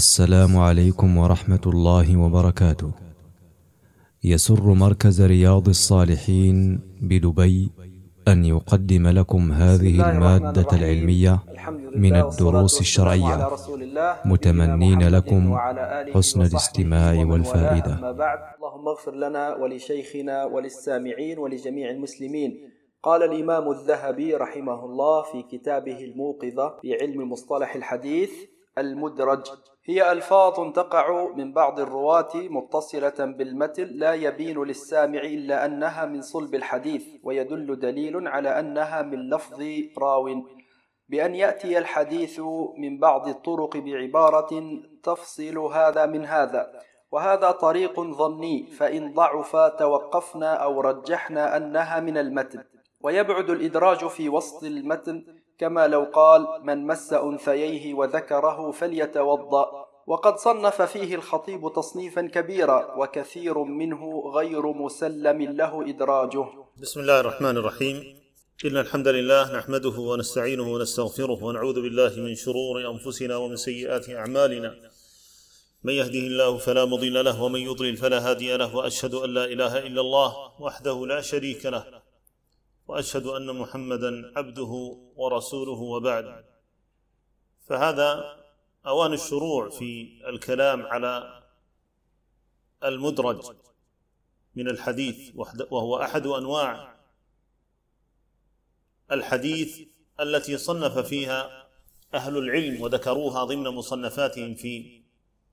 السلام عليكم ورحمة الله وبركاته. يسر مركز رياض الصالحين بدبي أن يقدم لكم هذه المادة العلمية من الدروس الشرعية، متمنين لكم حسن الاستماع والفائدة. أما بعد، اللهم اغفر لنا ولشيخنا وللسامعين ولجميع المسلمين. قال الإمام الذهبي رحمه الله في كتابه الموقظة في علم مصطلح الحديث: المدرج هي ألفاظ تقع من بعض الرواة متصلة بالمتن لا يبين للسامع إلا أنها من صلب الحديث، ويدل دليل على أنها من لفظ راو، بأن يأتي الحديث من بعض الطرق بعبارة تفصل هذا من هذا، وهذا طريق ظني، فإن ضعف توقفنا أو رجحنا أنها من المتن. ويبعد الإدراج في وسط المتن، كما لو قال: من مس أنثييه وذكره فليتوضأ. وقد صنف فيه الخطيب تصنيفا كبيرا، وكثير منه غير مسلم له إدراجه. بسم الله الرحمن الرحيم. إن الحمد لله نحمده ونستعينه ونستغفره ونعوذ بالله من شرور أنفسنا ومن سيئات أعمالنا. من يهده الله فلا مضل له ومن يضلل فلا هادي له، وأشهد أن لا إله إلا الله وحده لا شريك له، وأشهد أن محمدا عبده ورسوله، وبعد. فهذا أوان الشروع في الكلام على المدرج من الحديث، وهو أحد أنواع الحديث التي صنف فيها أهل العلم وذكروها ضمن مصنفاتهم في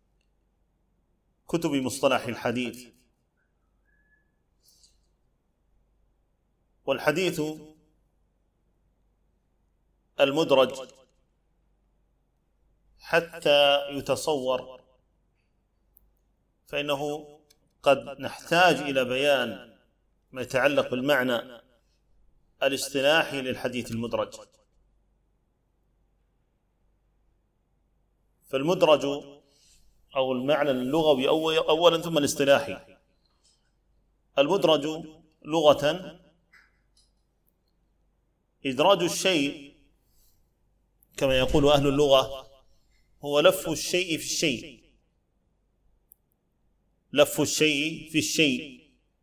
كتب مصطلح الحديث. والحديث المدرج حتى يتصور فإنه قد نحتاج إلى بيان ما يتعلق بالمعنى الاصطلاحي للحديث المدرج. فالمدرج أو المعنى اللغوي أولا ثم الاصطلاحي. المدرج لغة إدراج الشيء، كما يقول أهل اللغة، هو لف الشيء في الشيء، لف الشيء في الشيء،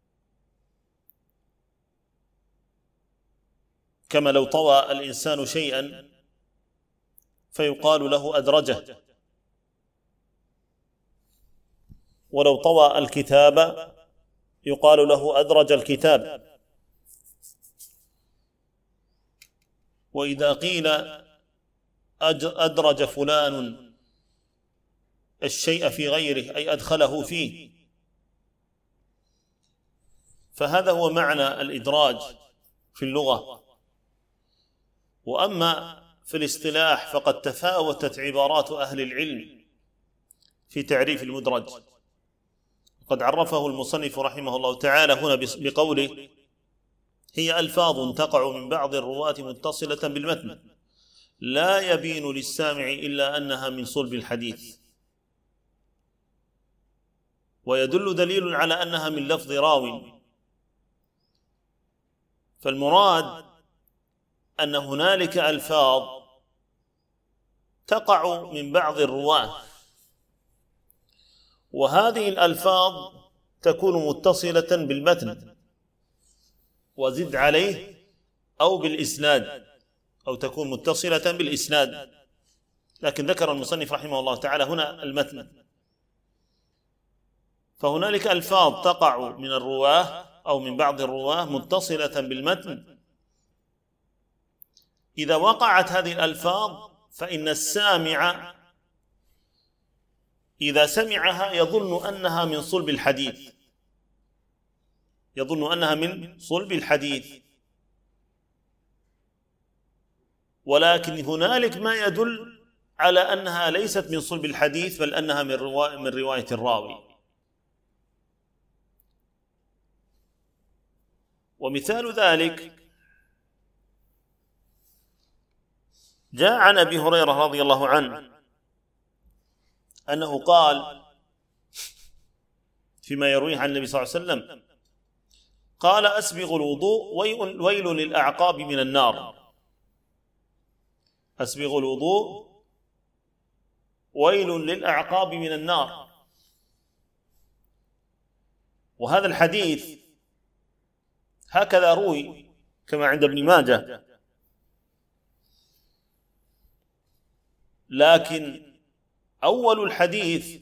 كما لو طوى الإنسان شيئا فيقال له أدرجه، ولو طوى الكتاب يقال له أدرج الكتاب. وإذا قيل أدرج فلان الشيء في غيره أي أدخله فيه، فهذا هو معنى الإدراج في اللغة. وأما في الاصطلاح فقد تفاوتت عبارات أهل العلم في تعريف المدرج. قد عرفه المصنف رحمه الله تعالى هنا بقوله: هي ألفاظ تقع من بعض الرواة متصلة بالمتن لا يبين للسامع إلا أنها من صلب الحديث، ويدل دليل على أنها من لفظ راو. فالمراد أن هنالك ألفاظ تقع من بعض الرواة، وهذه الألفاظ تكون متصلة بالمتن وزد عليه أو بالإسناد، أو تكون متصلة بالإسناد، لكن ذكر المصنف رحمه الله تعالى هنا المتن. فهنالك ألفاظ تقع من الرواه أو من بعض الرواه متصلة بالمتن. إذا وقعت هذه الألفاظ فإن السامع إذا سمعها يظن أنها من صلب الحديث، يظن أنها من صلب الحديث، ولكن هنالك ما يدل على أنها ليست من صلب الحديث، بل أنها من رواية الراوي. ومثال ذلك جاء عن أبي هريرة رضي الله عنه أنه قال فيما يرويه عن النبي صلى الله عليه وسلم: قال: أسبغ الوضوء ويل للأعقاب من النار. أسبغ الوضوء ويل للأعقاب من النار. وهذا الحديث هكذا روي كما عند ابن ماجه، لكن أول الحديث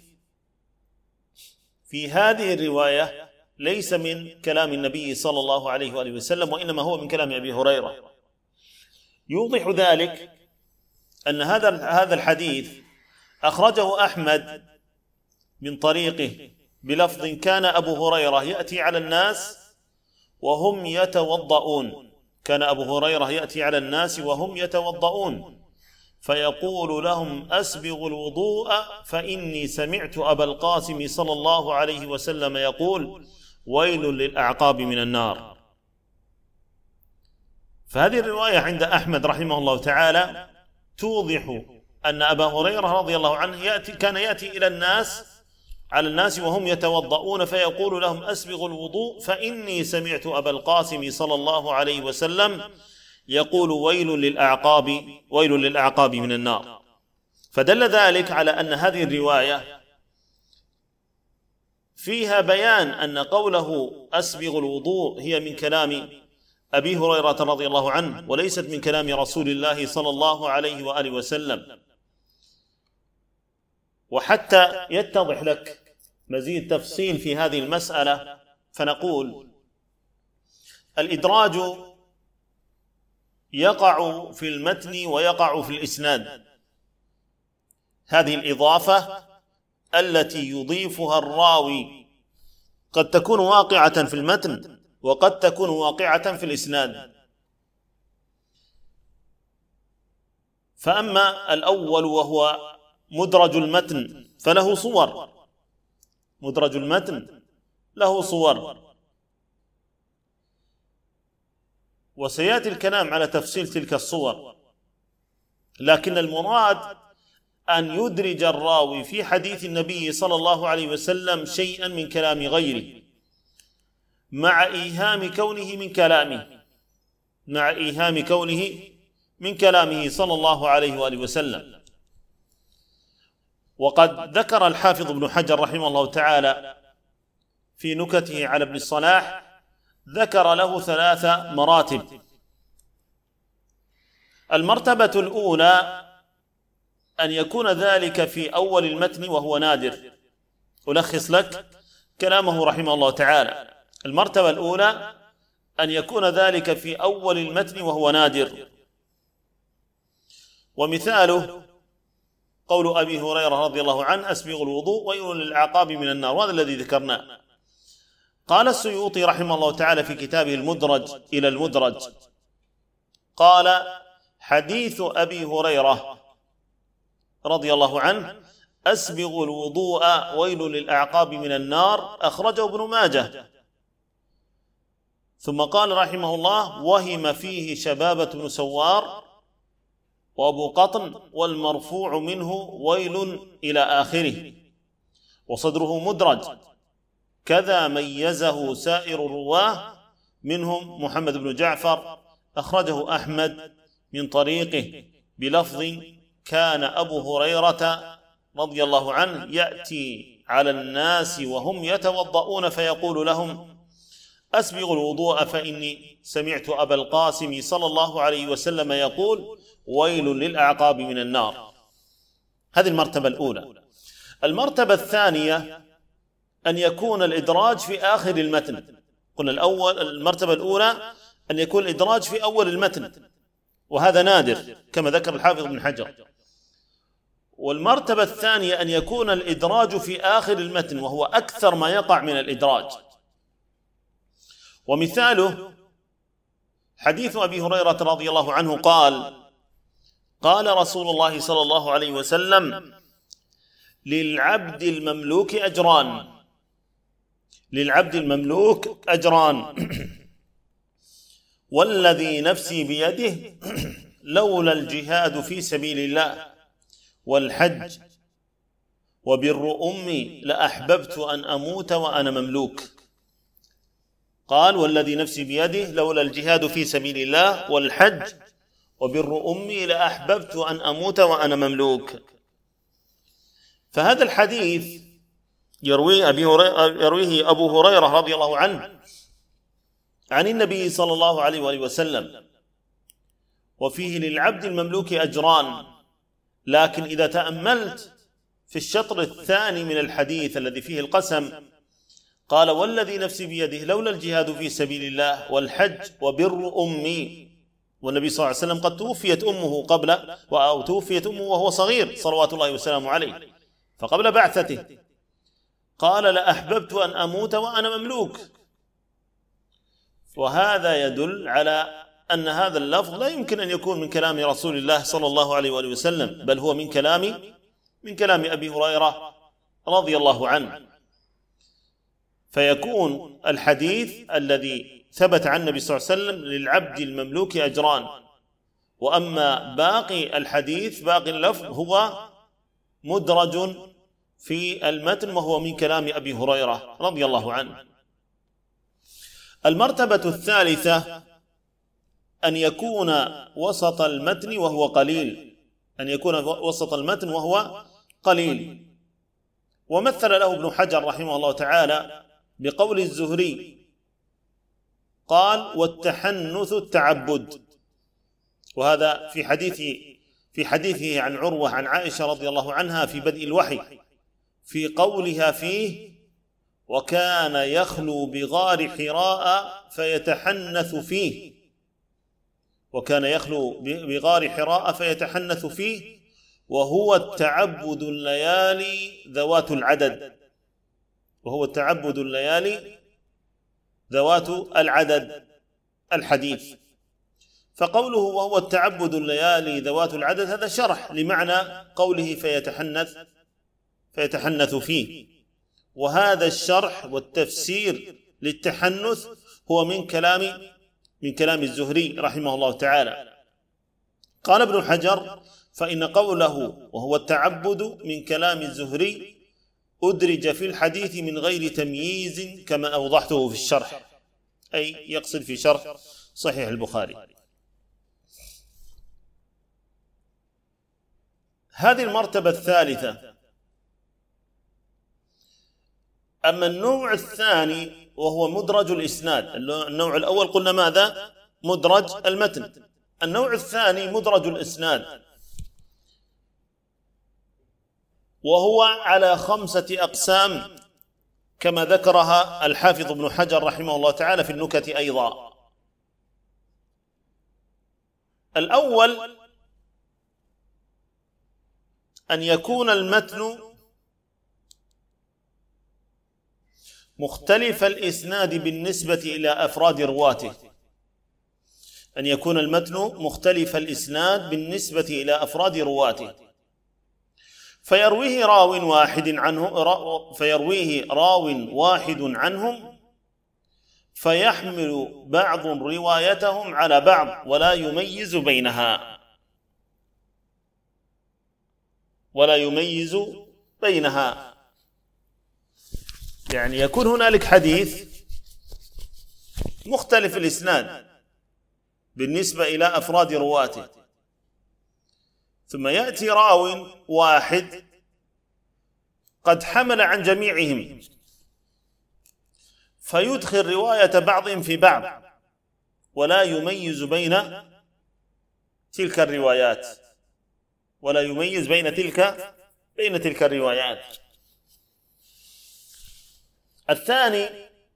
في هذه الرواية ليس من كلام النبي صلى الله عليه وآله وسلم، وإنما هو من كلام أبي هريرة. يوضح ذلك أن هذا الحديث أخرجه أحمد من طريقه بلفظ: كان أبو هريرة يأتي على الناس وهم يتوضؤون، كان أبو هريرة يأتي على الناس وهم يتوضؤون فيقول لهم: أسبغوا الوضوء فإني سمعت أبا القاسم صلى الله عليه وسلم يقول: ويل للأعقاب من النار. فهذه الرواية عند أحمد رحمه الله تعالى توضح أن أبا هريرة رضي الله عنه كان يأتي على الناس وهم يتوضؤون فيقول لهم: أسبغوا الوضوء فإني سمعت أبا القاسم صلى الله عليه وسلم يقول: ويل للأعقاب من النار. فدل ذلك على أن هذه الرواية فيها بيان أن قوله أسبغ الوضوء هي من كلام أبي هريرة رضي الله عنه، وليست من كلام رسول الله صلى الله عليه وآله وسلم. وحتى يتضح لك مزيد تفصيل في هذه المسألة فنقول: الإدراج يقع في المتن ويقع في الإسناد. هذه الإضافة التي يضيفها الراوي قد تكون واقعة في المتن وقد تكون واقعة في الإسناد. فأما الأول وهو مدرج المتن فله صور، مدرج المتن له صور، وسيأتي الكلام على تفصيل تلك الصور، لكن المراد أن يدرج الراوي في حديث النبي صلى الله عليه وسلم شيئا من كلام غيره مع إيهام كونه من كلامه صلى الله عليه وآله وسلم. وقد ذكر الحافظ ابن حجر رحمه الله تعالى في نكته على ابن الصلاح، ذكر له 3 مراتب. المرتبة الأولى أن يكون ذلك في أول المتن وهو نادر. ألخص لك كلامه رحمه الله تعالى: المرتبة الأولى أن يكون ذلك في أول المتن وهو نادر، ومثاله قول أبي هريرة رضي الله عنه: أسبغ الوضوء ويل للأعقاب من النار، وهذا الذي ذكرناه. قال السيوطي رحمه الله تعالى في كتابه المدرج إلى المدرج، قال: حديث أبي هريرة رضي الله عنه أسبغ الوضوء ويل للأعقاب من النار أخرجه ابن ماجه. ثم قال رحمه الله: وهم فيه شبابة بن سوار وأبو قطن، والمرفوع منه ويل إلى آخره، وصدره مدرج، كذا ميزه سائر الرواه منهم محمد بن جعفر، أخرجه أحمد من طريقه بلفظ: كان أبو هريرة رضي الله عنه يأتي على الناس وهم يتوضؤون فيقول لهم: أسبغوا الوضوء فإني سمعت أبا القاسم صلى الله عليه وسلم يقول: ويل للأعقاب من النار. هذه المرتبة الأولى. المرتبة الثانية أن يكون الإدراج في آخر المتن. قلنا المرتبة الأولى أن يكون الإدراج في أول المتن، وهذا نادر كما ذكر الحافظ بن حجر. والمرتبة الثانية أن يكون الإدراج في آخر المتن، وهو أكثر ما يقع من الإدراج. ومثاله حديث أبي هريرة رضي الله عنه قال رسول الله صلى الله عليه وسلم: للعبد المملوك أجران والذي نفسي بيده لولا الجهاد في سبيل الله والحج وبر أمي لأحببت أن أموت وأنا مملوك. قال: والذي نفسي بيده لولا الجهاد في سبيل الله والحج وبر أمي لأحببت أن أموت وأنا مملوك. فهذا الحديث يرويه أبو هريرة رضي الله عنه عن النبي صلى الله عليه وآله وسلم، وفيه للعبد المملوك أجران، لكن إذا تأملت في الشطر الثاني من الحديث الذي فيه القسم قال: والذي نفسي بيده لولا الجهاد في سبيل الله والحج وبر أمي. والنبي صلى الله عليه وسلم قد توفيت أمه توفيت أمه وهو صغير صلوات الله وسلامه عليه، فقبل بعثته قال: لأحببت أن أموت وأنا مملوك. وهذا يدل على أن هذا اللفظ لا يمكن أن يكون من كلام رسول الله صلى الله عليه وآله وسلم، بل هو من كلام أبي هريرة رضي الله عنه. فيكون الحديث الذي ثبت عن النبي صلى الله عليه وسلم للعبد المملوك أجران، وأما باقي الحديث باقي اللفظ هو مدرج في المتن وهو من كلام أبي هريرة رضي الله عنه. المرتبة الثالثة أن يكون وسط المتن وهو قليل، ومثل له ابن حجر رحمه الله تعالى بقول الزهري قال: والتحنث التعبد. وهذا في حديثه عن عروة عن عائشة رضي الله عنها في بدء الوحي في قولها فيه: وكان يخلو بغار حراء فيتحنث فيه. وكان يخلو بغار حراء فيتحنث فيه، وهو التعبد الليالي ذوات العدد الحديث. فقوله وهو التعبد الليالي ذوات العدد هذا شرح لمعنى قوله فيتحنث فيه، وهذا الشرح والتفسير للتحنث هو من كلام الزهري رحمه الله تعالى. قال ابن حجر: فإن قوله وهو التعبد من كلام الزهري أدرج في الحديث من غير تمييز كما أوضحته في الشرح، أي يقصد في شرح صحيح البخاري. هذه المرتبة الثالثة. أما النوع الثاني وهو مدرج الإسناد، النوع الأول قلنا ماذا؟ مدرج المتن. النوع الثاني مدرج الإسناد، وهو على 5 أقسام كما ذكرها الحافظ ابن حجر رحمه الله تعالى في النكت أيضا. الأول أن يكون المتن مختلف الإسناد بالنسبة إلى أفراد رواته. أن يكون المتن مختلف الإسناد بالنسبة إلى أفراد رواته، فيرويه راو واحد عنهم فيحمل بعض روايتهم على بعض ولا يميز بينها. يعني يكون هنالك حديث مختلف الإسناد بالنسبة إلى أفراد رواته، ثم يأتي راو واحد قد حمل عن جميعهم فيدخل رواية بعضهم في بعض ولا يميز بين تلك الروايات بين تلك الروايات. الثاني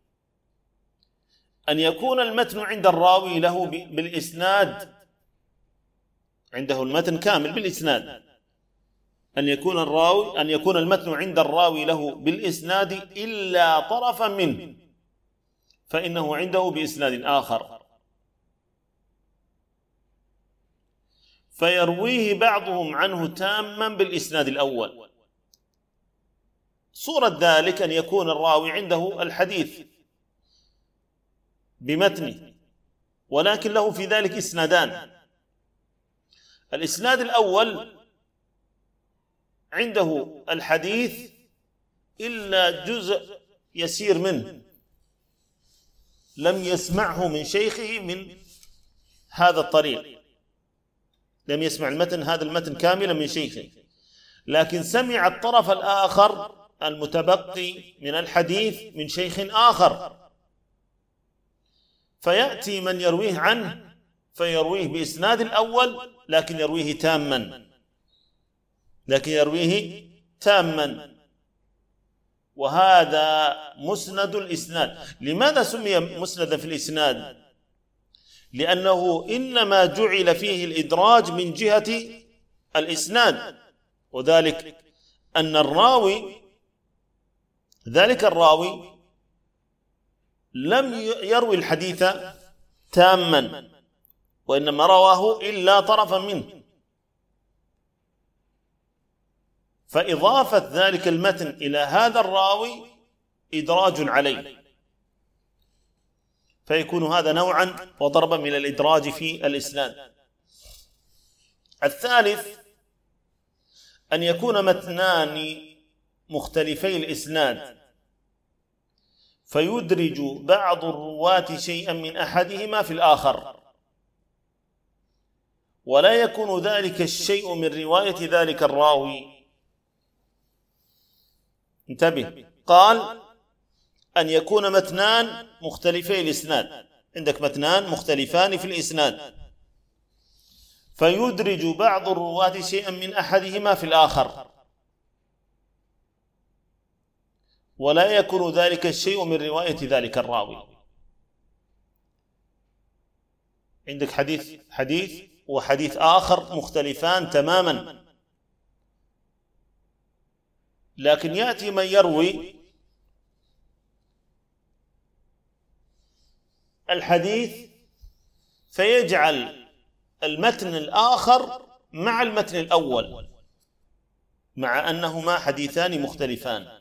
أن يكون المتن عند الراوي له بالإسناد، عنده المتن كامل بالإسناد. أن يكون المتن عند الراوي له بالإسناد إلا طرفا منه فإنه عنده بإسناد آخر، فيرويه بعضهم عنه تاما بالإسناد الأول. صورة ذلك أن يكون الراوي عنده الحديث بمتنه ولكن له في ذلك إسنادان. الإسناد الأول عنده الحديث إلا جزء يسير منه لم يسمعه من شيخه من هذا الطريق، لم يسمع هذا المتن كاملا من شيخه، لكن سمع الطرف الآخر المتبقي من الحديث من شيخ آخر، فيأتي من يرويه عنه فيرويه بإسناد الأول لكن يرويه تاما، وهذا مسند الإسناد. لماذا سمي مسندا في الإسناد؟ لأنه إنما جعل فيه الإدراج من جهة الإسناد، وذلك أن ذلك الراوي لم يروي الحديث تاما، وإنما رواه إلا طرفا منه، فإضافة ذلك المتن إلى هذا الراوي إدراج عليه، فيكون هذا نوعا وضربا من الإدراج في الإسناد. الثالث أن يكون متنان مختلفي الإسناد فيدرج بعض الرواة شيئا من أحدهما في الآخر، ولا يكون ذلك الشيء من رواية ذلك الراوي. انتبه، قال أن يكون متنان مختلفي الإسناد، عندك متنان مختلفان في الإسناد فيدرج بعض الرواة شيئا من أحدهما في الآخر، ولا يكون ذلك الشيء من رواية ذلك الراوي. عندك حديث وحديث آخر مختلفان تماما، لكن يأتي من يروي الحديث فيجعل المتن الآخر مع المتن الأول، مع أنهما حديثان مختلفان.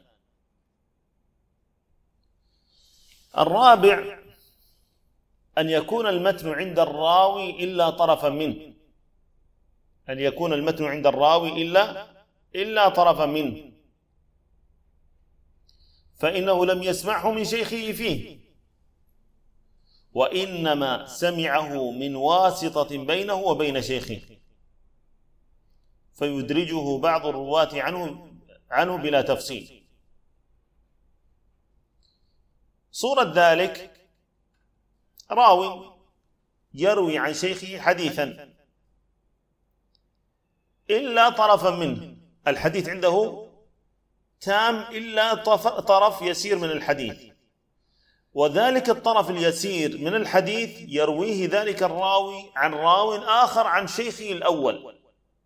الرابع أن يكون المتن عند الراوي إلا طرفا منه، أن يكون المتن عند الراوي إلا طرفا منه، فإنه لم يسمعه من شيخه فيه، وإنما سمعه من واسطة بينه وبين شيخه، فيدرجه بعض الرواة عنه بلا تفصيل. صورة ذلك راوي يروي عن شيخه حديثا إلا طرفا منه، الحديث عنده تام إلا طرف يسير من الحديث، وذلك الطرف اليسير من الحديث يرويه ذلك الراوي عن راو آخر عن شيخه الأول،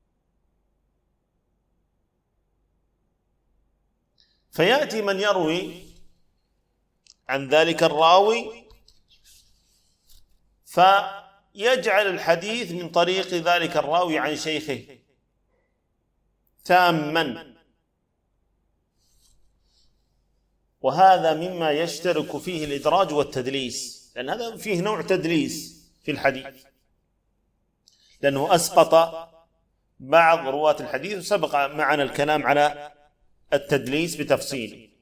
فيأتي من يروي عن ذلك الراوي فيجعل الحديث من طريق ذلك الراوي عن شيخه تاما، وهذا مما يشترك فيه الإدراج والتدليس، لأن هذا فيه نوع تدليس في الحديث، لأنه أسقط بعض رواة الحديث، وسبق معنا الكلام على التدليس بتفصيل.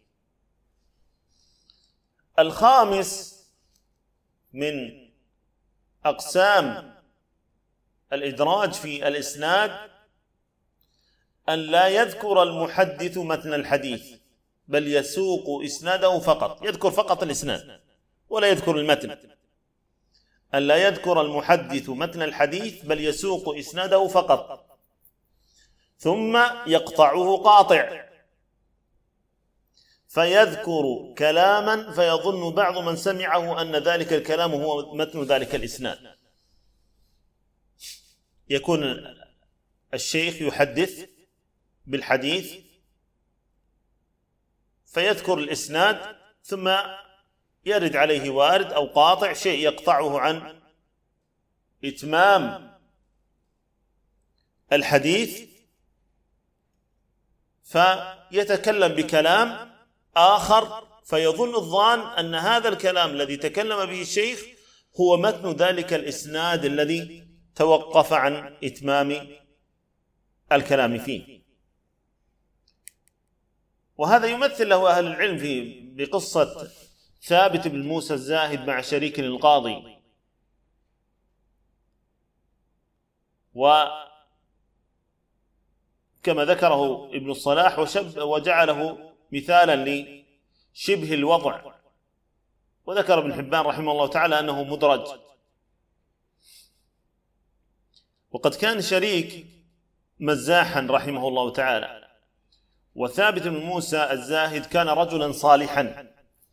الخامس من أقسام الإدراج في الإسناد أن لا يذكر المحدث متن الحديث، بل يسوق إسناده فقط، يذكر فقط الإسناد ولا يذكر المتن. أن لا يذكر المحدث متن الحديث بل يسوق إسناده فقط، ثم يقطعه قاطع فيذكر كلاما فيظن بعض من سمعه أن ذلك الكلام هو متن ذلك الإسناد. يكون الشيخ يحدث بالحديث فيذكر الإسناد ثم يرد عليه وارد أو قاطع شيء يقطعه عن إتمام الحديث، فيتكلم بكلام آخر فيظن الظان أن هذا الكلام الذي تكلم به الشيخ هو متن ذلك الإسناد الذي توقف عن إتمام الكلام فيه. وهذا يمثل له أهل العلم بقصة ثابت بن موسى الزاهد مع شريك القاضي، وكان كما ذكره ابن الصلاح وجعله مثالا لشبه الوضع، وذكر ابن حبان رحمه الله تعالى أنه مدرج. وقد كان شريك مزاحا رحمه الله تعالى، وثابت بن موسى الزاهد كان رجلا صالحا.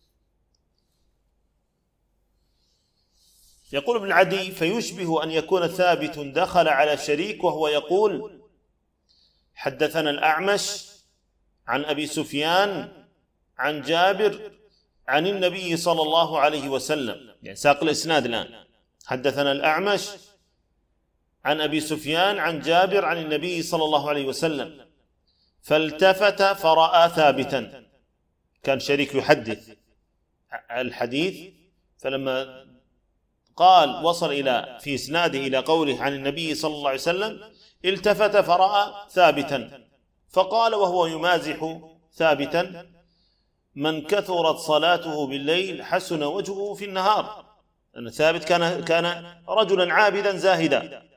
يقول ابن عدي: فيشبه أن يكون ثابت دخل على شريك وهو يقول: حدثنا الأعمش عن أبي سفيان عن جابر عن النبي صلى الله عليه وسلم، يعني ساق الإسناد الآن، حدثنا الأعمش عن أبي سفيان عن جابر عن النبي صلى الله عليه وسلم، فالتفت فرأى ثابتا. كان شريك يحدث الحديث، فلما قال وصل في إسناده إلى قوله عن النبي صلى الله عليه وسلم التفت فرأى ثابتا، فقال وهو يمازح ثابتا: من كثرت صلاته بالليل حسن وجهه في النهار. أن ثابت كان رجلا عابدا زاهدا،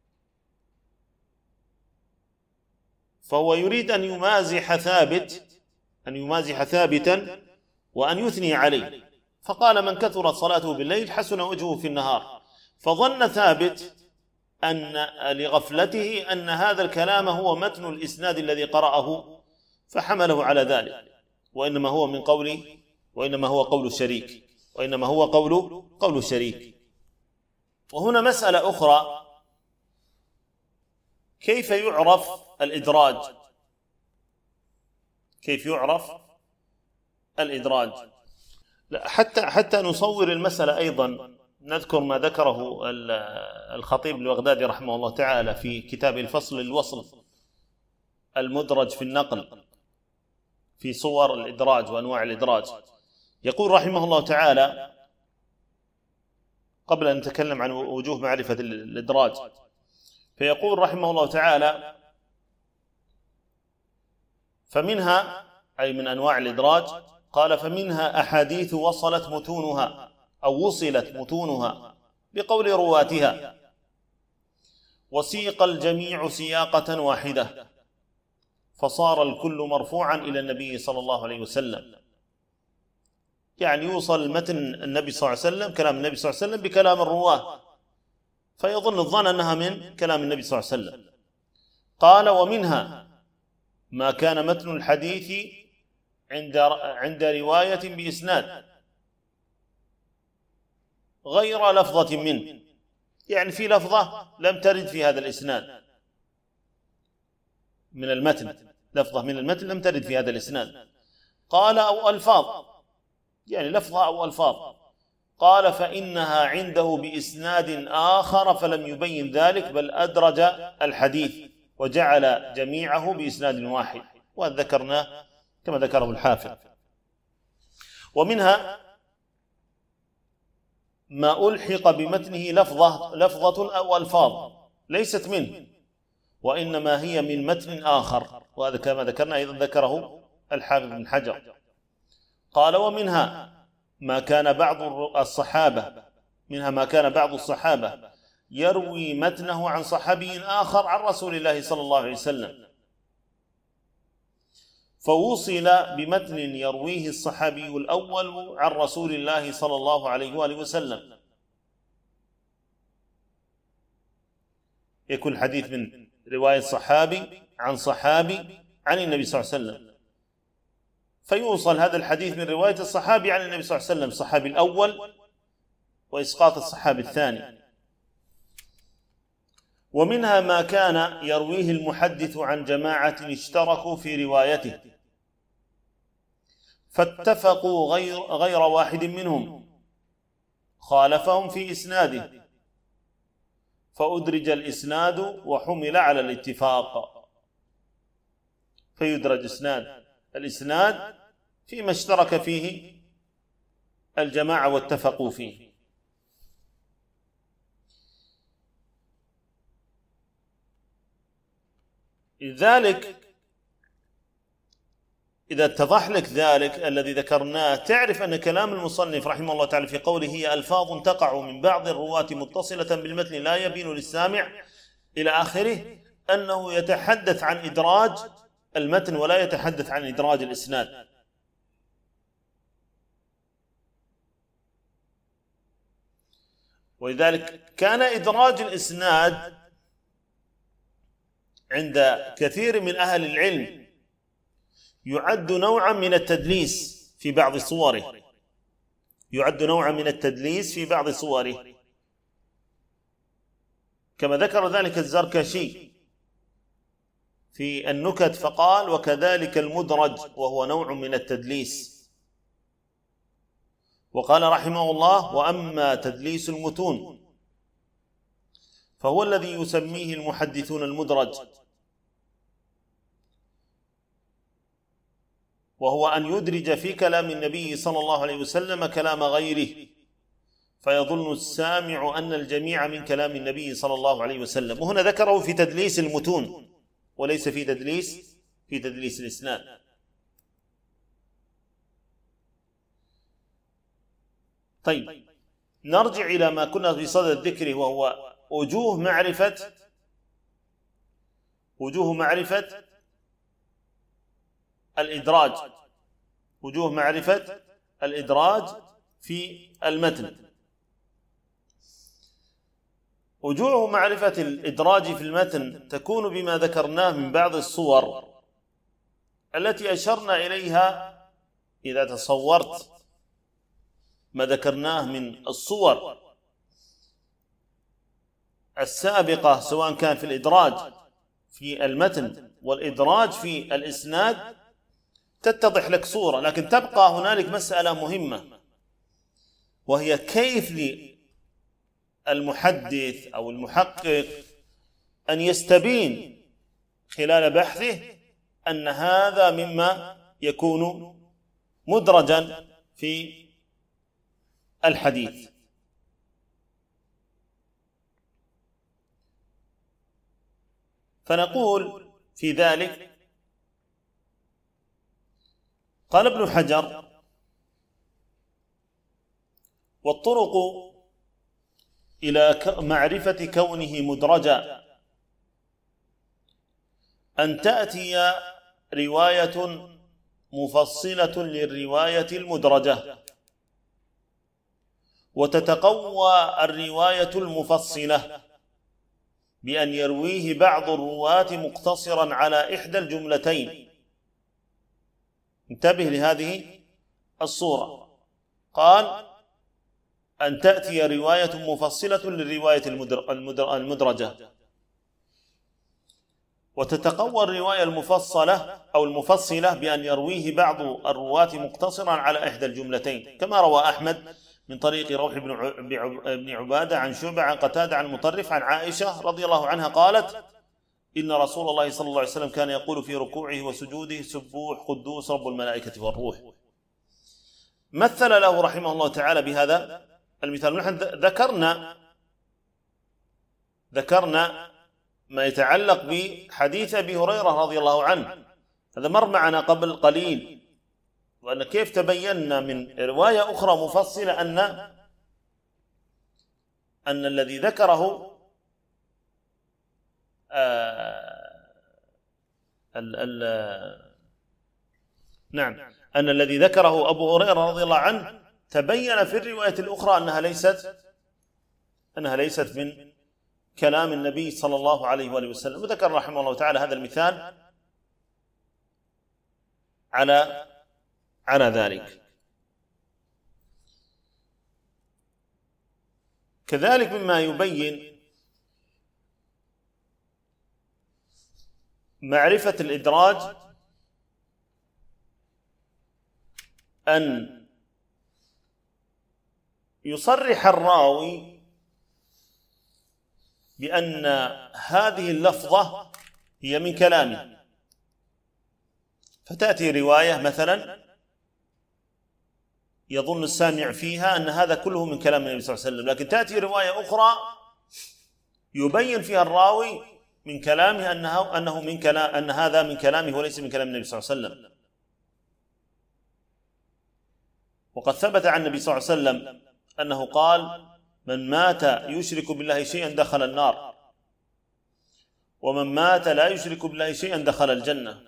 فهو يريد أن يمازح ثابتا وأن يثني عليه، فقال: من كثرت صلاته بالليل حسن وجهه في النهار. فظن ثابت أن لغفلته أن هذا الكلام هو متن الإسناد الذي قرأه، فحمله على ذلك، وإنما هو قول شريك. وهنا مسألة أخرى: كيف يعرف الإدراج؟ حتى نصور المسألة أيضا نذكر ما ذكره الخطيب البغدادي رحمه الله تعالى في كتاب الفصل الوصل المدرج في النقل في صور الإدراج وأنواع الإدراج. يقول رحمه الله تعالى قبل أن نتكلم عن وجوه معرفة الإدراج، فيقول رحمه الله تعالى: فمنها، أي من أنواع الإدراج، قال: فمنها أحاديث وصلت متونها بقول رواتها، وسيق الجميع سياقة واحدة، فصار الكل مرفوعا إلى النبي صلى الله عليه وسلم. يعني يوصل متن النبي صلى الله عليه وسلم، كلام النبي صلى الله عليه وسلم، بكلام الرواه، فيظن الظن أنها من كلام النبي صلى الله عليه وسلم. قال: ومنها ما كان متن الحديث عند رواية بإسناد غير لفظة منه، يعني في لفظة لم ترد في هذا الإسناد من المتن، لفظة من المتن لم ترد في هذا الإسناد. قال: أو ألفاظ، يعني لفظة أو ألفاظ. قال: فإنها عنده بإسناد آخر فلم يبين ذلك، بل أدرج الحديث وجعل جميعه بإسناد واحد، وذكرناه كما ذكره الحافظ. ومنها ما ألحق بمتنه لفظة أو ألفاظ ليست منه، وإنما هي من متن آخر، وهذا كما ذكرنا أيضا ذكره الحافظ بن حجر. قال: ومنها ما كان بعض الصحابة يروي متنه عن صحابي آخر عن رسول الله صلى الله عليه وسلم، فوصل بمتن يرويه الصحابي الأول عن رسول الله صلى الله عليه وآله وسلم. يكون الحديث من رواية صحابي عن صحابي عن النبي صلى الله عليه وسلم، فيوصل هذا الحديث من رواية الصحابي عن النبي صلى الله عليه وسلم، الصحابي الأول، وإسقاط الصحابي الثاني. ومنها ما كان يرويه المحدث عن جماعة اشتركوا في روايته، فاتفقوا غير واحد منهم خالفهم في إسناده، فأدرج الإسناد وحمل على الاتفاق. فيدرج الإسناد فيما اشترك فيه الجماعة واتفقوا فيه. لذلك إذا اتضح لك ذلك الذي ذكرناه، تعرف أن كلام المصنف رحمه الله تعالى في قوله: هي ألفاظ تقع من بعض الرواة متصلة بالمتن لا يبين للسامع إلى آخره، أنه يتحدث عن إدراج المتن ولا يتحدث عن إدراج الإسناد. ولذلك كان إدراج الإسناد عند كثير من أهل العلم يعد نوعا من التدليس في بعض صوره، يعد نوعا من التدليس في بعض صوره، كما ذكر ذلك الزركشي في النكت فقال: وكذلك المدرج وهو نوع من التدليس. وقال رحمه الله: وأما تدليس المتون فهو الذي يسميه المحدثون المدرج، وهو أن يدرج في كلام النبي صلى الله عليه وسلم كلام غيره فيظن السامع أن الجميع من كلام النبي صلى الله عليه وسلم. وهنا ذكره في تدليس المتون وليس في تدليس الإسناد. طيب، نرجع إلى ما كنا في صدد ذكره، وهو وجوه معرفة الإدراج، وجوه معرفة الإدراج في المتن. وجوه معرفة الإدراج في المتن تكون بما ذكرناه من بعض الصور التي أشرنا إليها. إذا تصورت ما ذكرناه من الصور السابقة سواء كان في الإدراج في المتن والإدراج في الإسناد تتضح لك صورة، لكن تبقى هنالك مسألة مهمة، وهي كيف للمحدث أو المحقق أن يستبين خلال بحثه أن هذا مما يكون مدرجا في الحديث. فنقول في ذلك: قال ابن حجر: والطرق إلى معرفة كونه مدرجا أن تأتي رواية مفصلة للرواية المدرجة، وتتقوى الرواية المفصلة بأن يرويه بعض الرواة مقتصرا على إحدى الجملتين. انتبه لهذه الصورة. قال: أن تأتي رواية مفصلة للرواية المدرجة، وتتقوى الرواية المفصلة أو المفصلة بأن يرويه بعض الرواة مقتصرا على إحدى الجملتين، كما روى أحمد من طريق روح بن عبادة عن شعبة عن قتادة عن مطرف عن عائشة رضي الله عنها قالت: إن رسول الله صلى الله عليه وسلم كان يقول في ركوعه وسجوده: سبوح قدوس رب الملائكة والروح. مثل له رحمه الله تعالى بهذا المثال. نحن ذكرنا ما يتعلق بحديث أبي هريرة رضي الله عنه، هذا مر معنا قبل قليل، وأن كيف تبينا من رواية أخرى مفصلة أن الذي ذكره أن الذي ذكره أبو هريرة رضي الله عنه تبين في الرواية الأخرى أنها ليست من كلام النبي صلى الله عليه وآله وسلم. وذكر رحمه الله تعالى هذا المثال على ذلك. كذلك مما يبين معرفة الإدراج أن يصرح الراوي بأن هذه اللفظة هي من كلامه، فتأتي رواية مثلا يظن السامع فيها أن هذا كله من كلام النبي صلى الله عليه وسلم، لكن تأتي رواية أخرى يبين فيها الراوي من كلامه أن هذا من كلامه وليس من كلام النبي صلى الله عليه وسلم. وقد ثبت عن النبي صلى الله عليه وسلم أنه قال: من مات يشرك بالله شيئا دخل النار. ومن مات لا يشرك بالله شيئا دخل الجنة.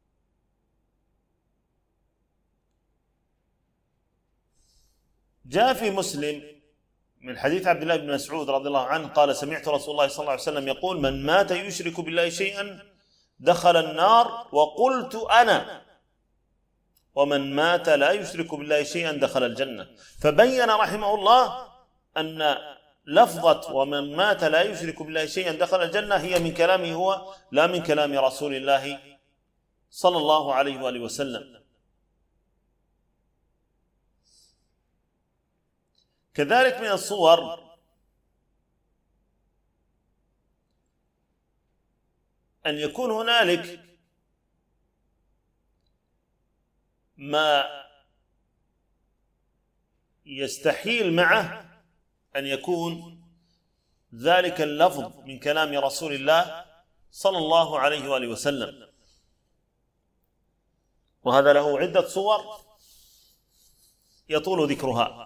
جاء في مسلم من حديث عبد الله بن مسعود رضي الله عنه قال: سمعت رسول الله صلى الله عليه وسلم يقول: من مات يشرك بالله شيئا دخل النار، وقلت أنا: ومن مات لا يشرك بالله شيئا دخل الجنة. فبين رحمه الله أن لفظة ومن مات لا يشرك بالله شيئا دخل الجنة هي من كلامه هو، لا من كلام رسول الله صلى الله عليه وآله وسلم. كذلك من الصور أن يكون هنالك ما يستحيل معه أن يكون ذلك اللفظ من كلام رسول الله صلى الله عليه وآله وسلم، وهذا له عدة صور يطول ذكرها.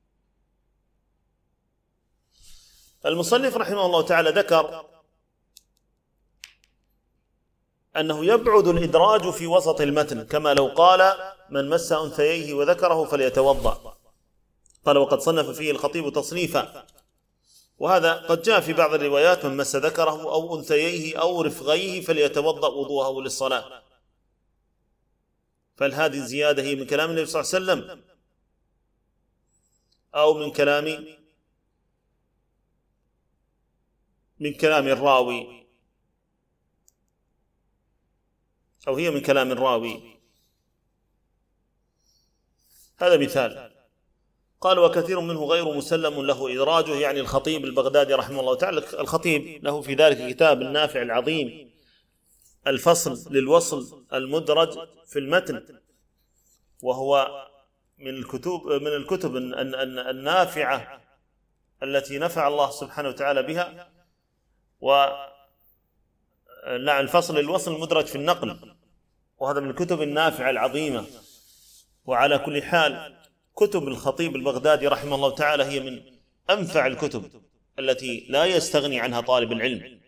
المصنف رحمه الله تعالى ذكر أنه يبعد الإدراج في وسط المتن، كما لو قال: من مس أنثييه وذكره فليتوضأ. قال: وقد صنف فيه الخطيب تصنيفا، وهذا قد جاء في بعض الروايات: من مس ذكره أو أنثييه أو رفغيه فليتوضأ وضوءه للصلاة. فهذه الزيادة هي من كلام النبي صلى الله عليه وسلم أو من كلام الراوي، أو هي من كلام الراوي. هذا مثال. قال: وكثير منه غير مسلم له إدراجه، يعني الخطيب البغدادي رحمه الله تعالى. الخطيب له في ذلك كتاب النافع العظيم، الفصل للوصل المدرج في المتن، وهو من الكتب النافعة التي نفع الله سبحانه وتعالى بها. الفصل للوصل المدرج في النقل، وهذا من الكتب النافعة العظيمة. وعلى كل حال كتب الخطيب البغدادي رحمه الله تعالى هي من أنفع الكتب التي لا يستغني عنها طالب العلم،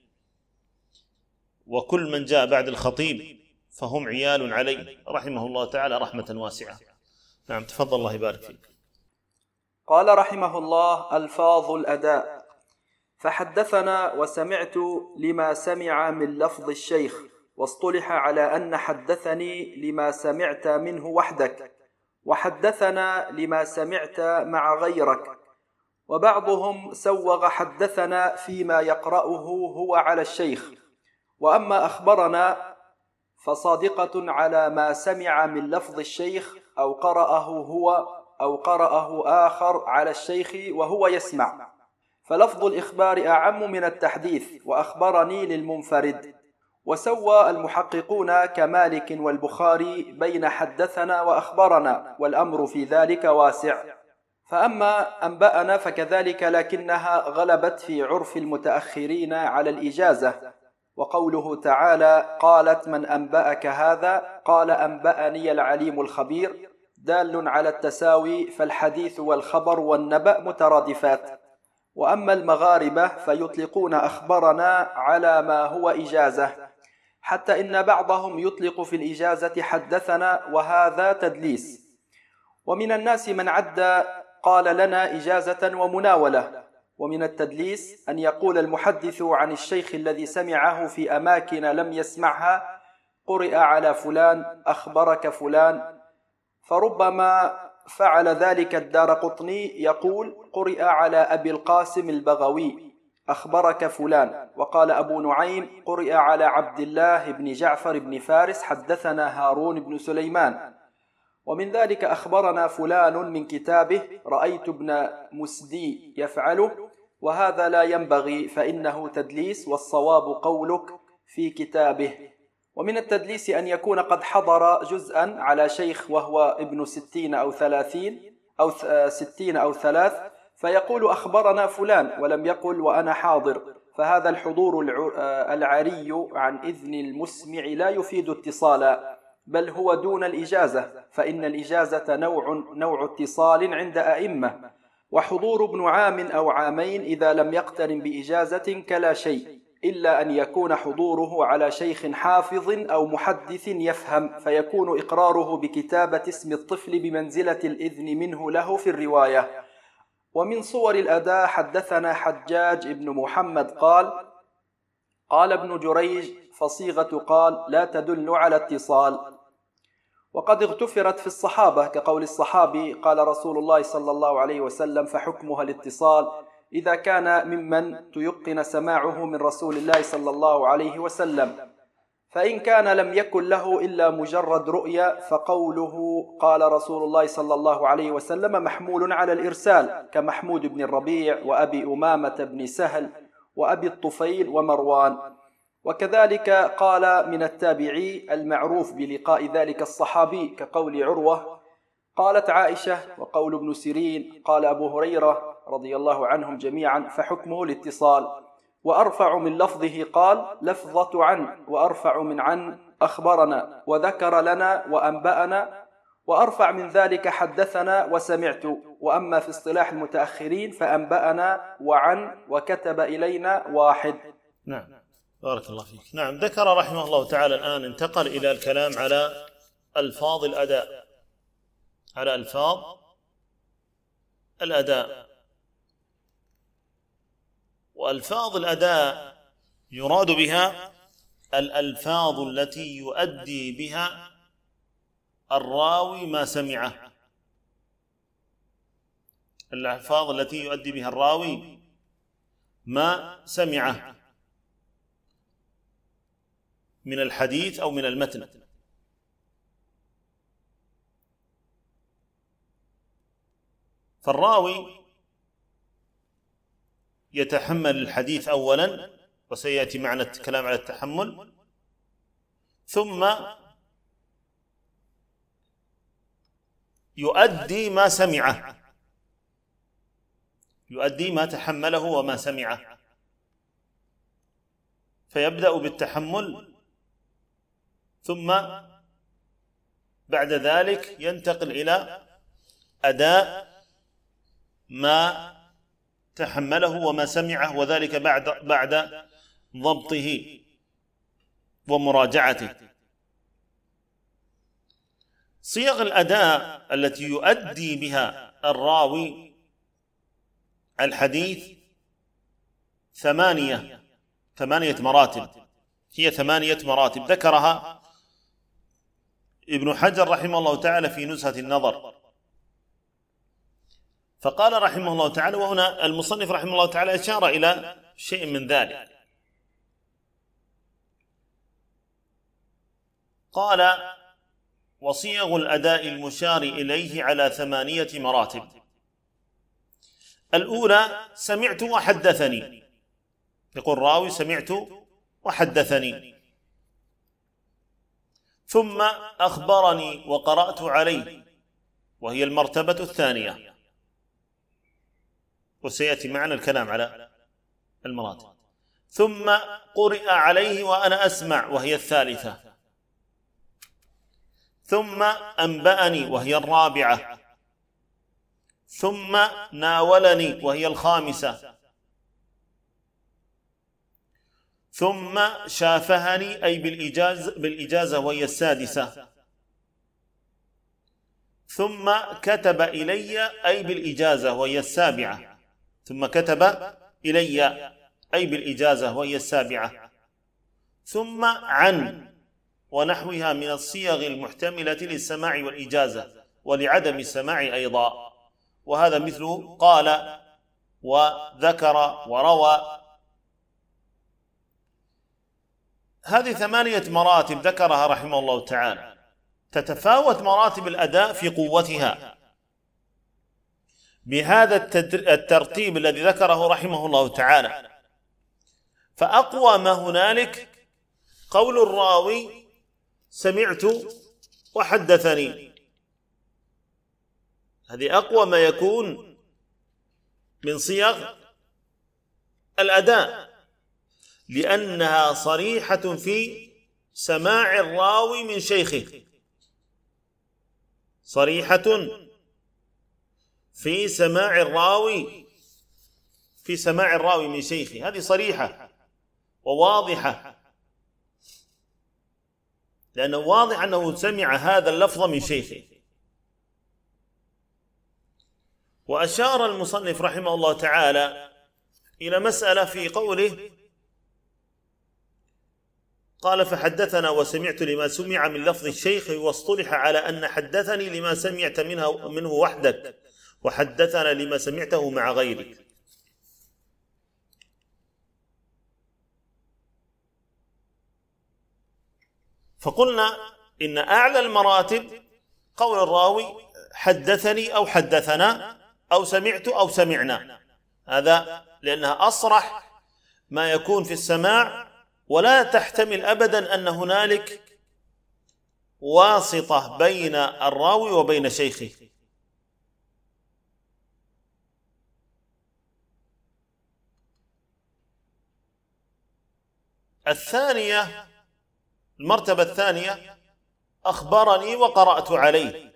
وكل من جاء بعد الخطيب فهم عيال عليه رحمه الله تعالى رحمة واسعة. نعم، تفضل، الله يبارك فيك. قال رحمه الله: ألفاظ الأداء. فحدثنا وسمعت لما سمع من لفظ الشيخ، واصطلح على أن حدثني لما سمعت منه وحدك، وحدثنا لما سمعت مع غيرك، وبعضهم سوغ حدثنا فيما يقرأه هو على الشيخ. وأما أخبرنا فصادقة على ما سمع من لفظ الشيخ أو قرأه هو أو قرأه آخر على الشيخ وهو يسمع، فلفظ الإخبار أعم من التحديث، وأخبرني للمنفرد. وسوى المحققون كمالك والبخاري بين حدثنا وأخبرنا، والأمر في ذلك واسع. فأما أنبأنا فكذلك، لكنها غلبت في عرف المتأخرين على الإجازة. وقوله تعالى: قالت من أنبأك هذا؟ قال: أنبأني العليم الخبير، دال على التساوي، فالحديث والخبر والنبأ مترادفات. وأما المغاربة فيطلقون أخبرنا على ما هو إجازة، حتى إن بعضهم يطلق في الإجازة حدثنا، وهذا تدليس. ومن الناس من عد قال لنا إجازة ومناولة. ومن التدليس أن يقول المحدث عن الشيخ الذي سمعه في أماكن لم يسمعها: قرئ على فلان، أخبرك فلان. فربما فعل ذلك الدارقطني، يقول: قرئ على أبي القاسم البغوي، أخبرك فلان. وقال أبو نعيم: قرئ على عبد الله بن جعفر بن فارس، حدثنا هارون بن سليمان. ومن ذلك: أخبرنا فلان من كتابه، رأيت ابن مسدي يفعله، وهذا لا ينبغي فإنه تدليس، والصواب قولك في كتابه. ومن التدليس أن يكون قد حضر جزءا على شيخ وهو ابن 60 أو 3، فيقول: أخبرنا فلان، ولم يقل وأنا حاضر، فهذا الحضور العري عن إذن المسمع لا يفيد اتصالا، بل هو دون الإجازة، فإن الإجازة نوع اتصال عند أئمة. وحضور ابن عام أو عامين إذا لم يقترن بإجازة كلا شيء. إلا أن يكون حضوره على شيخ حافظ أو محدث يفهم، فيكون إقراره بكتابة اسم الطفل بمنزلة الإذن منه له في الرواية. ومن صور الأداء حدثنا حجاج بن محمد قال ابن جريج فصيغة قال لا تدل على اتصال، وقد اغتفرت في الصحابة كقول الصحابي قال رسول الله صلى الله عليه وسلم فحكمها الاتصال إذا كان ممن تيقن سماعه من رسول الله صلى الله عليه وسلم، فإن كان لم يكن له إلا مجرد رؤيا فقوله قال رسول الله صلى الله عليه وسلم محمول على الإرسال كمحمود بن الربيع وأبي أمامة بن سهل وأبي الطفيل ومروان. وكذلك قال من التابعي المعروف بلقاء ذلك الصحابي كقول عروة قالت عائشة وقول ابن سيرين قال أبو هريرة رضي الله عنهم جميعا فحكمه الاتصال. وأرفع من لفظه قال لفظة عن، وأرفع من عن أخبرنا وذكر لنا وأنبأنا، وأرفع من ذلك حدثنا وسمعت. وأما في اصطلاح المتأخرين فأنبأنا وعن وكتب إلينا واحد. نعم، بارك الله فيك. نعم، ذكر رحمه الله تعالى الآن انتقل إلى الكلام على ألفاظ الأداء، على ألفاظ الأداء. وألفاظ الأداء يراد بها الألفاظ التي يؤدي بها الراوي ما سمعه، الألفاظ التي يؤدي بها الراوي ما سمعه من الحديث أو من المتن. فالراوي يتحمل الحديث أولا، وسيأتي معنا الكلام على التحمل، ثم يؤدي ما سمعه، يؤدي ما تحمله وما سمعه، فيبدأ بالتحمل ثم بعد ذلك ينتقل إلى أداء ما تحمله وما سمعه، وذلك بعد ضبطه ومراجعته. صيغ الأداء التي يؤدي بها الراوي الحديث ثمانية مراتب، هي 8 مراتب ذكرها ابن حجر رحمه الله تعالى في نزهة النظر. فقال رحمه الله تعالى، وهنا المصنف رحمه الله تعالى أشار إلى شيء من ذلك، قال وصيغ الأداء المشار إليه على 8 مراتب. الأولى سمعت وحدثني، يقول راوي سمعت وحدثني، ثم أخبرني وقرأت عليه، وهي المرتبة الثانية، وسيأتي معنا الكلام على المراتب. ثم قرئ عليه وأنا أسمع، وهي الثالثة. ثم أنبأني، وهي الرابعة. ثم ناولني، وهي الخامسة. ثم شافهني أي بالإجازة، وهي السادسة. ثم كتب إلي أي بالإجازة، وهي السابعة. ثم كتب إلي أي بالإجازة، وهي السابعة. ثم عن ونحوها من الصيغ المحتملة للسماع والإجازة ولعدم السماع أيضا، وهذا مثل قال وذكر وروى. هذه 8 مراتب ذكرها رحمه الله تعالى. تتفاوت مراتب الأداء في قوتها بهذا الترتيب الذي ذكره رحمه الله تعالى. فأقوى ما هنالك قول الراوي سمعت وحدثني، هذه أقوى ما يكون من صيغ الأداء، لأنها صريحة في سماع الراوي من شيخه، صريحة في سماع الراوي من شيخه، هذه صريحة. وواضحة، لأنه واضح أنه سمع هذا اللفظ من شيخه. وأشار المصنف رحمه الله تعالى إلى مسألة في قوله قال فحدثنا وسمعت لما سمع من لفظ الشيخ، واصطلح على أن حدثني لما سمعت منه وحدك، وحدثنا لما سمعته مع غيرك. فقلنا إن أعلى المراتب قول الراوي حدثني أو حدثنا أو سمعت أو سمعنا، هذا لأنها أصرح ما يكون في السماع، ولا تحتمل أبدا أن هنالك واسطة بين الراوي وبين شيخه. الثانية، المرتبة الثانية أخبرني وقرأت عليه.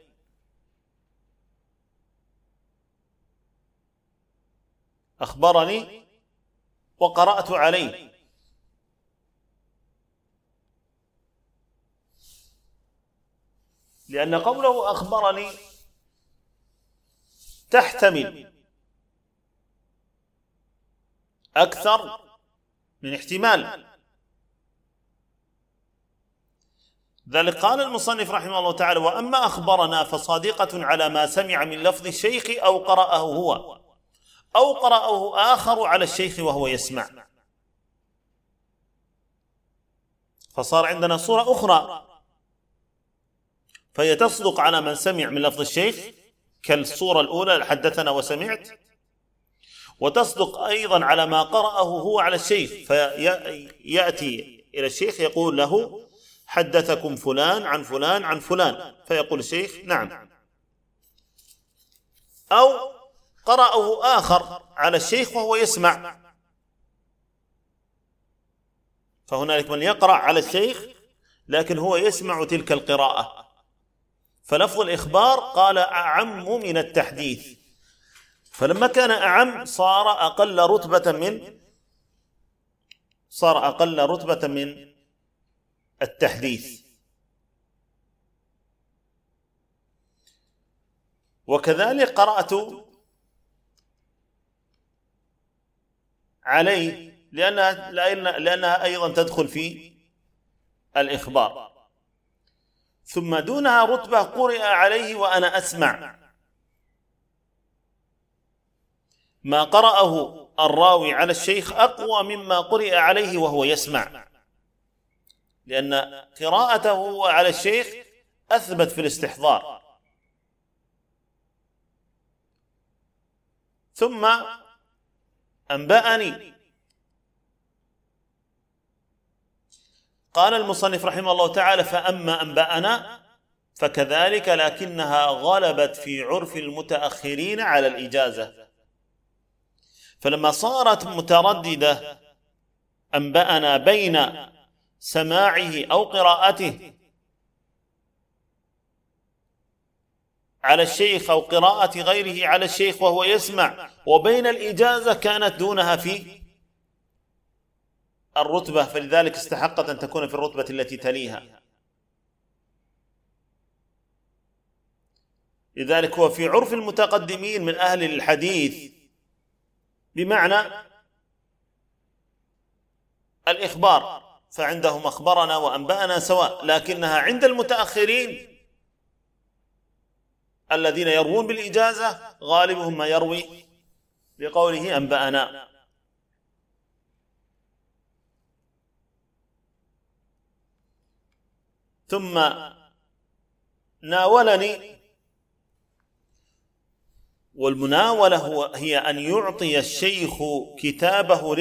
أخبرني وقرأت عليه، لأن قوله أخبرني تحتمل أكثر من احتمال. ذلك قال المصنف رحمه الله تعالى: وأما أخبرنا فصادقة على ما سمع من لفظ الشيخ أو قرأه هو أو قرأه آخر على الشيخ وهو يسمع. فصار عندنا صورة أخرى، فهي تصدق على من سمع من لفظ الشيخ كالصورة الأولى حدثنا وسمعت، وتصدق أيضا على ما قرأه هو على الشيخ، فيأتي إلى الشيخ يقول له: حدثكم فلان عن فلان عن فلان، فيقول الشيخ: نعم. أو قرأه آخر على الشيخ وهو يسمع، فهنالك من يقرأ على الشيخ لكن هو يسمع تلك القراءة، فلفظ الإخبار قال أعم من التحديث، فلما كان أعم صار أقل رتبة من التحديث. وكذلك قرأت عليه لأنها أيضا تدخل في الإخبار. ثم دونها رتبة قرئ عليه وأنا أسمع، ما قرأه الراوي على الشيخ أقوى مما قرئ عليه وهو يسمع، لأن قراءته على الشيخ أثبت في الاستحضار. ثم أنبأني، قال المصنف رحمه الله تعالى: فأما أنبأنا فكذلك، لكنها غلبت في عرف المتأخرين على الإجازة، فلما صارت مترددة أنبأنا بين سماعه أو قراءته على الشيخ أو قراءة غيره على الشيخ وهو يسمع، وبين الإجازة كانت دونها في الرتبة، فلذلك استحقت أن تكون في الرتبة التي تليها. لذلك هو في عرف المتقدمين من أهل الحديث بمعنى الإخبار، فعندهم أخبرنا وأنبأنا سواء، لكنها عند المتأخرين الذين يروون بالإجازة غالبهم ما يروي بقوله أنبأنا. ثم ناولني، والمناولة هي أن يعطي الشيخ كتابه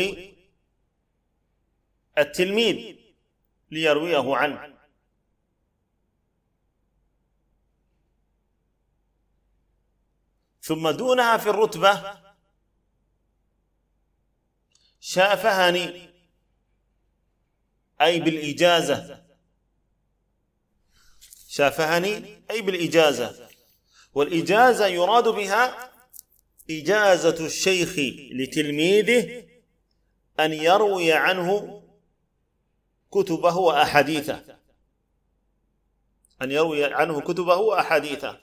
للتلميذ ليرويه عنه. ثم دونها في الرتبة شافهني أي بالإجازة، شافهني أي بالإجازة، والإجازة يراد بها إجازة الشيخ لتلميذه أن يروي عنه كتبه وأحاديثه، أن يروي عنه كتبه وأحاديثه.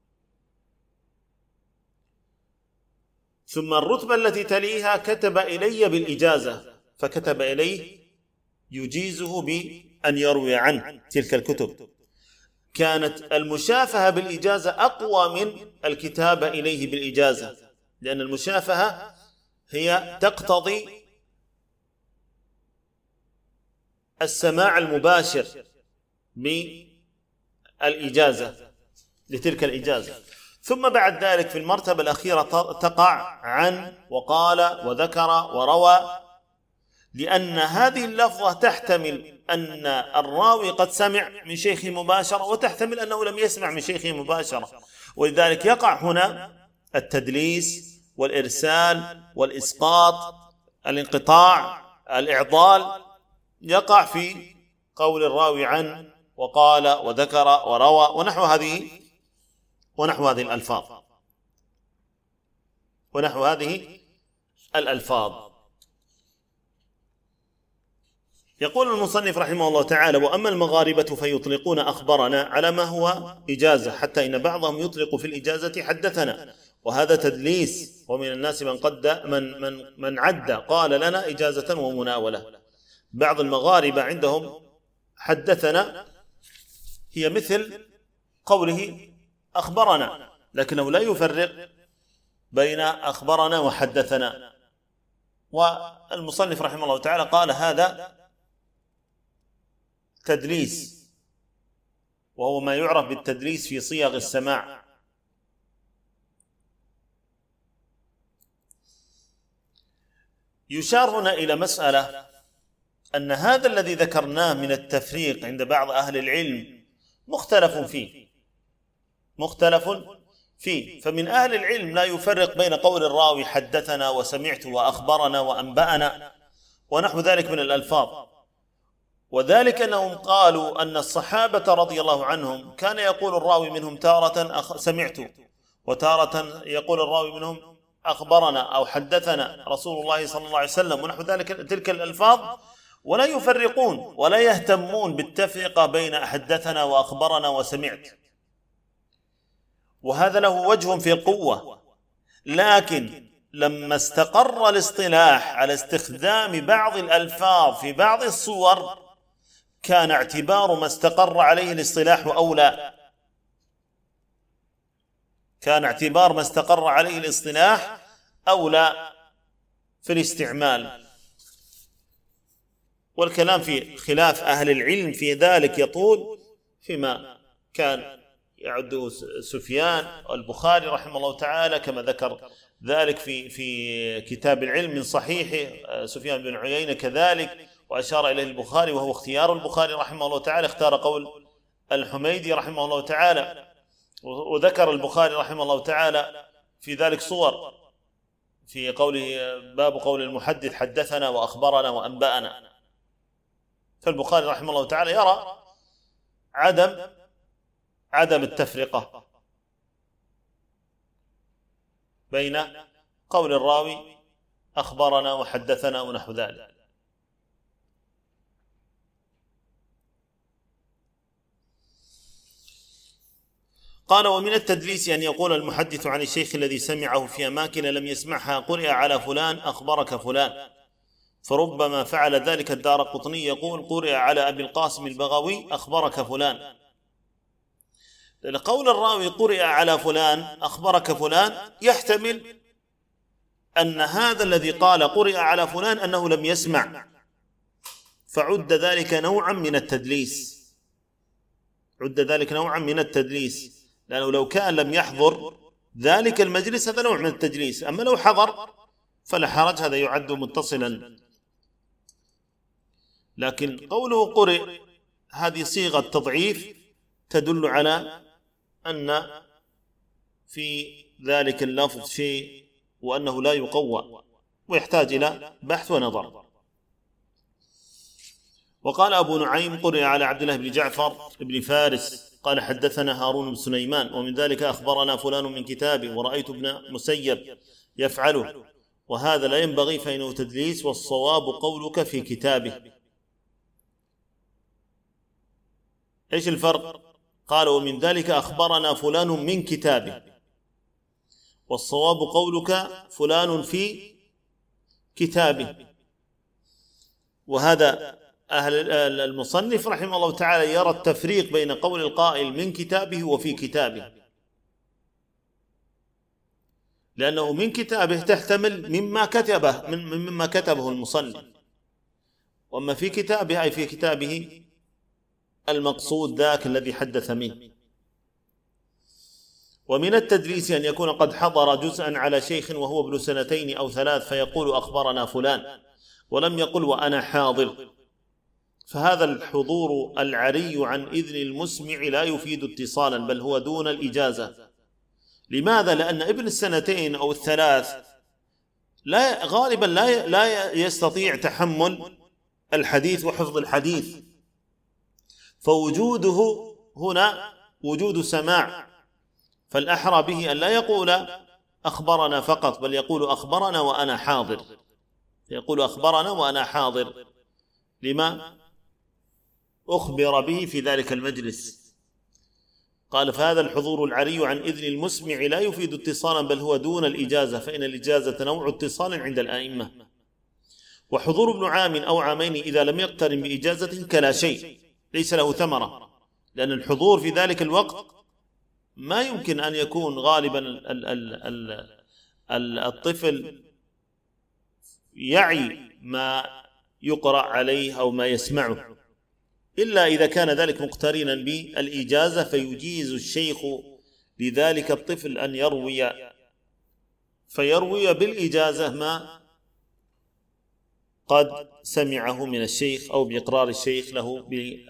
ثم الرتبة التي تليها كتب إلي بالإجازة، فكتب إليه يجيزه بأن يروي عنه تلك الكتب. كانت المشافهة بالإجازة أقوى من الكتابة إليه بالإجازة، لأن المشافهة هي تقتضي السماع المباشر بالإجازة لتلك الإجازة. ثم بعد ذلك في المرتبة الأخيرة تقع عن وقال وذكر وروى، لأن هذه اللفظة تحتمل أن الراوي قد سمع من شيخه مباشرة، وتحتمل أنه لم يسمع من شيخه مباشرة، ولذلك يقع هنا التدليس والإرسال والإسقاط، الانقطاع، الإعضال، يقع في قول الراوي عن وقال وذكر وروى ونحو هذه الألفاظ. يقول المصنف رحمه الله تعالى: وأما المغاربة فيطلقون أخبرنا على ما هو إجازة، حتى إن بعضهم يطلق في الإجازة حدثنا، وهذا تدليس. ومن الناس من عد قال لنا إجازة ومناولة. بعض المغاربة عندهم حدثنا هي مثل قوله أخبرنا، لكنه لا يفرق بين أخبرنا وحدثنا. والمصنف رحمه الله تعالى قال هذا تدليس، وهو ما يعرف بالتدليس في صيغ السماع. يشار هنا إلى مسألة، أن هذا الذي ذكرناه من التفريق عند بعض أهل العلم مختلف فيه. فمن أهل العلم لا يفرق بين قول الراوي حدثنا وسمعت وأخبرنا وأنبأنا ونحو ذلك من الألفاظ، وذلك أنهم قالوا أن الصحابة رضي الله عنهم كان يقول الراوي منهم تارة سمعت، وتارة يقول الراوي منهم أخبرنا أو حدثنا رسول الله صلى الله عليه وسلم ونحو ذلك تلك الألفاظ، ولا يفرقون ولا يهتمون بالتفرقة بين حدثنا وأخبرنا وسمعت. وهذا له وجه في القوة، لكن لما استقر الاصطلاح على استخدام بعض الألفاظ في بعض الصور كان اعتبار ما استقر عليه الاصطلاح أولى، في الاستعمال. والكلام في خلاف أهل العلم في ذلك يطول، فيما كان يعده سفيان والبخاري رحمه الله تعالى، كما ذكر ذلك في كتاب العلم من صحيحه سفيان بن عيينة كذلك، وأشار إليه البخاري، وهو اختيار البخاري رحمه الله تعالى، اختار قول الحميدي رحمه الله تعالى. وذكر البخاري رحمه الله تعالى في ذلك صور، في قوله باب قول المحدث حدثنا وأخبرنا وأنبأنا. فالبخاري رحمه الله تعالى يرى عدم التفرقة بين قول الراوي أخبرنا وحدثنا ونحو ذلك. قال: ومن التدليس أن يقول المحدث عن الشيخ الذي سمعه في أماكن لم يسمعها قرئ على فلان أخبرك فلان، فربما فعل ذلك الدارقطني يقول قرئ على أبي القاسم البغوي أخبرك فلان. لأن قول الراوي قرئ على فلان أخبرك فلان يحتمل أن هذا الذي قال قرئ على فلان أنه لم يسمع، فعد ذلك نوعا من التدليس، لأنه لو كان لم يحضر ذلك المجلس هذا نوع من التدليس، أما لو حضر فلا حرج، هذا يعد متصلا. لكن قوله قرئ هذه صيغة تضعيف تدل على أن في ذلك اللفظ شيء وأنه لا يقوى، ويحتاج إلى بحث ونظر. وقال أبو نعيم قرئ على عبد الله بن جعفر بن فارس قال حدثنا هارون بن سليمان، ومن ذلك أخبرنا فلان من كتابه، ورأيت ابن مسيب يفعله، وهذا لا ينبغي فإنه تدليس، والصواب قولك في كتابه. إيش الفرق؟ قال ومن ذلك أخبرنا فلان من كتابه، والصواب قولك فلان في كتابه. وهذا المصنف رحمه الله تعالى يرى التفريق بين قول القائل من كتابه وفي كتابه، لأنه من كتابه تحتمل مما كتبه المصنف، وأما في كتابه أي في كتابه المقصود ذاك الذي حدث منه. ومن التدليس أن يكون قد حضر جزءا على شيخ وهو ابن 2 أو 3 فيقول أخبرنا فلان ولم يقل وأنا حاضر، فهذا الحضور العري عن إذن المسمع لا يفيد اتصالا، بل هو دون الإجازة. لماذا؟ لأن ابن 2 أو 3 غالبا لا يستطيع تحمل الحديث وحفظ الحديث، فوجوده هنا وجود سماع، فالأحرى به أن لا يقول أخبرنا فقط، بل يقول أخبرنا وأنا حاضر، يقول أخبرنا وأنا حاضر لما أخبر به في ذلك المجلس. قال فهذا الحضور العري عن إذن المسمع لا يفيد اتصالا، بل هو دون الإجازة، فإن الإجازة نوع اتصال عند الآئمة. وحضور ابن عام أو عامين إذا لم يقترن بإجازة كلا شيء، ليس له ثمرة، لأن الحضور في ذلك الوقت ما يمكن أن يكون غالبا الطفل يعي ما يقرأ عليه أو ما يسمعه، إلا إذا كان ذلك مقترنا بالإجازة، فيجيز الشيخ لذلك الطفل أن فيروي بالإجازة ما قد سمعه من الشيخ أو بإقرار الشيخ له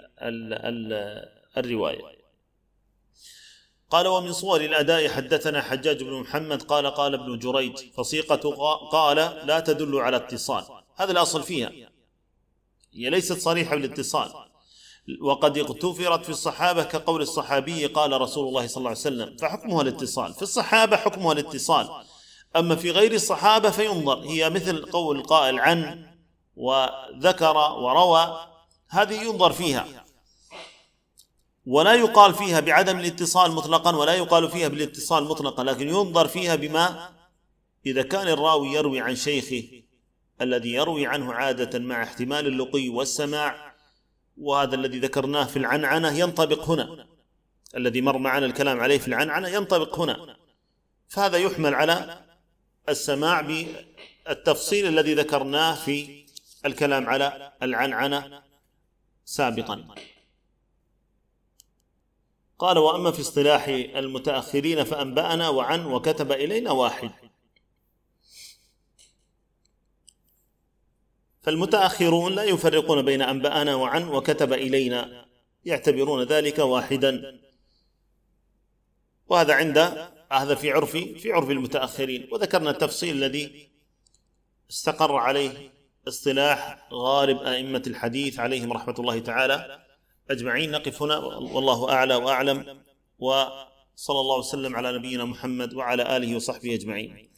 بالرواية. قال ومن صور الأداء حدثنا حجاج بن محمد قال ابن جريج فصيقة قال لا تدل على اتصال، هذا الأصل فيها، هي ليست صريحة بالاتصال، وقد اغتفرت في الصحابة كقول الصحابي قال رسول الله صلى الله عليه وسلم، فحكمها الاتصال، في الصحابة حكمها الاتصال، أما في غير الصحابة فينظر، هي مثل قول القائل عن وذكر وروى، هذه ينظر فيها، ولا يقال فيها بعدم الاتصال مطلقا ولا يقال فيها بالاتصال مطلقا، لكن ينظر فيها بما إذا كان الراوي يروي عن شيخه الذي يروي عنه عادة مع احتمال اللقي والسماع، وهذا الذي ذكرناه في العنعنة ينطبق هنا، الذي مر معنا الكلام عليه في العنعنة ينطبق هنا، فهذا يحمل على السماع بالتفصيل الذي ذكرناه في الكلام على العنعنة سابقا. قال وأما في اصطلاح المتأخرين فأنبأنا وعن وكتب إلينا واحد. فالمتأخرون لا يفرقون بين أنبأنا وعن وكتب إلينا، يعتبرون ذلك واحدا، وهذا هذا في عرف المتأخرين، وذكرنا التفصيل الذي استقر عليه اصطلاح غالب أئمة الحديث عليهم رحمة الله تعالى أجمعين. نقف هنا والله أعلى وأعلم، وصلى الله وسلم على نبينا محمد وعلى آله وصحبه أجمعين.